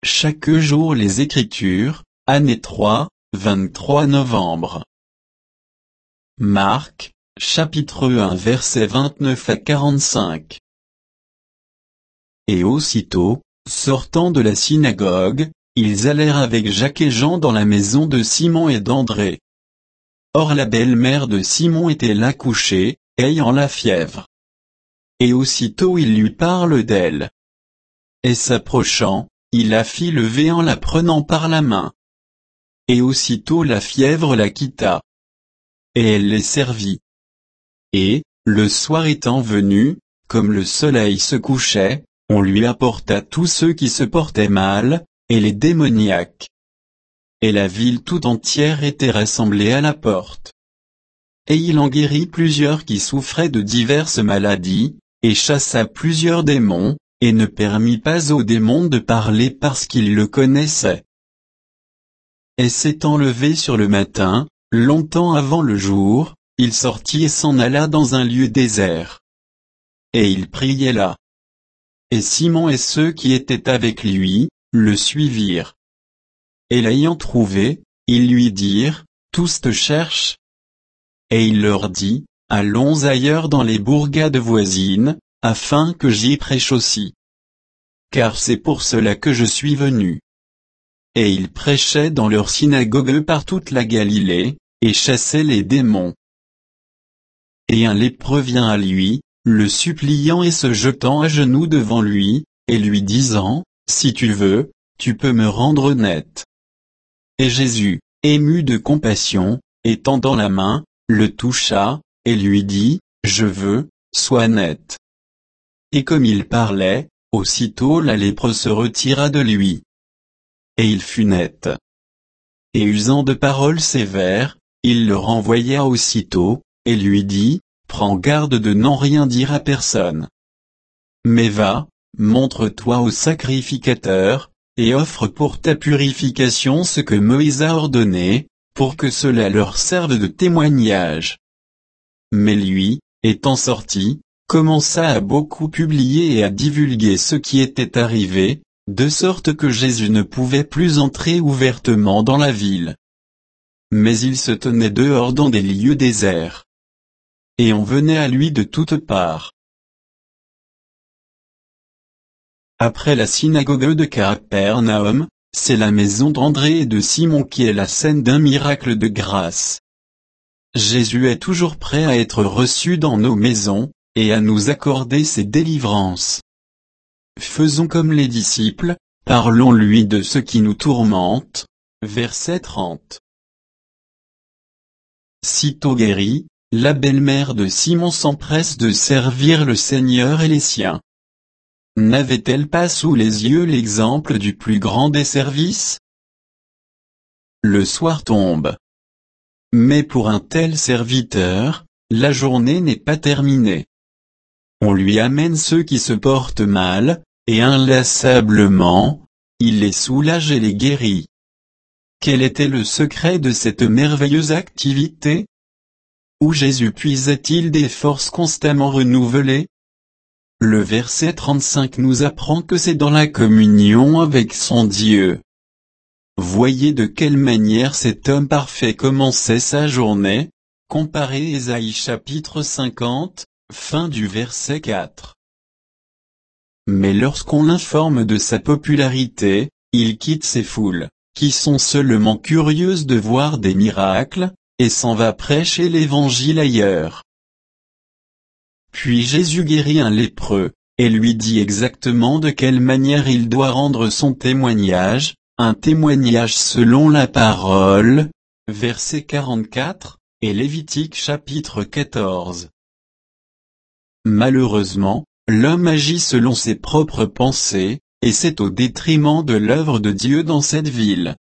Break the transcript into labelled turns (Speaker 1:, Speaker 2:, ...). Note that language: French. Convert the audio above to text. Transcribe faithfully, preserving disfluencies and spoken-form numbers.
Speaker 1: Chaque jour les Écritures, année trois, vingt-trois novembre. Marc, chapitre un versets vingt-neuf à quarante-cinq. Et aussitôt, sortant de la synagogue, ils allèrent avec Jacques et Jean dans la maison de Simon et d'André. Or la belle-mère de Simon était là couchée, ayant la fièvre. Et aussitôt il lui parle d'elle. Et s'approchant, il la fit lever en la prenant par la main. Et aussitôt la fièvre la quitta. Et elle les servit. Et, le soir étant venu, comme le soleil se couchait, on lui apporta tous ceux qui se portaient mal, et les démoniaques. Et la ville tout entière était rassemblée à la porte. Et il en guérit plusieurs qui souffraient de diverses maladies, et chassa plusieurs démons, et ne permit pas aux démons de parler parce qu'ils le connaissaient. Et s'étant levé sur le matin, longtemps avant le jour, il sortit et s'en alla dans un lieu désert. Et il priait là. Et Simon et ceux qui étaient avec lui, le suivirent. Et l'ayant trouvé, ils lui dirent, tous te cherchent. Et il leur dit, allons ailleurs dans les bourgades voisines, afin que j'y prêche aussi. Car c'est pour cela que je suis venu. Et il prêchait dans leur synagogue par toute la Galilée, et chassait les démons. Et un lépreux vient à lui, le suppliant et se jetant à genoux devant lui, et lui disant, si tu veux, tu peux me rendre net. Et Jésus, ému de compassion, étendant la main, le toucha, et lui dit, je veux, sois net. Et comme il parlait, aussitôt la lèpre se retira de lui. Et il fut net. Et usant de paroles sévères, il le renvoya aussitôt, et lui dit, prends garde de n'en rien dire à personne. Mais va, montre-toi au sacrificateur, et offre pour ta purification ce que Moïse a ordonné, pour que cela leur serve de témoignage. Mais lui, étant sorti, commença à beaucoup publier et à divulguer ce qui était arrivé, de sorte que Jésus ne pouvait plus entrer ouvertement dans la ville. Mais il se tenait dehors dans des lieux déserts. Et on venait à lui de toutes parts. Après la synagogue de Capernaum, c'est la maison d'André et de Simon qui est la scène d'un miracle de grâce. Jésus est toujours prêt à être reçu dans nos maisons, et à nous accorder ses délivrances. Faisons comme les disciples, parlons-lui de ce qui nous tourmente. Verset trente. Sitôt guérie, la belle-mère de Simon s'empresse de servir le Seigneur et les siens. N'avait-elle pas sous les yeux l'exemple du plus grand des services? Le soir tombe. Mais pour un tel serviteur, la journée n'est pas terminée. On lui amène ceux qui se portent mal, et inlassablement, il les soulage et les guérit. Quel était le secret de cette merveilleuse activité? Où Jésus puisait-il des forces constamment renouvelées? Le verset trente-cinq nous apprend que c'est dans la communion avec son Dieu. Voyez de quelle manière cet homme parfait commençait sa journée, comparez Ésaïe chapitre cinquante, fin du verset quatre. Mais lorsqu'on l'informe de sa popularité, il quitte ses foules, qui sont seulement curieuses de voir des miracles, et s'en va prêcher l'évangile ailleurs. Puis Jésus guérit un lépreux, et lui dit exactement de quelle manière il doit rendre son témoignage, un témoignage selon la parole, verset quarante-quatre, et Lévitique chapitre quatorze. Malheureusement, l'homme agit selon ses propres pensées, et c'est au détriment de l'œuvre de Dieu dans cette ville.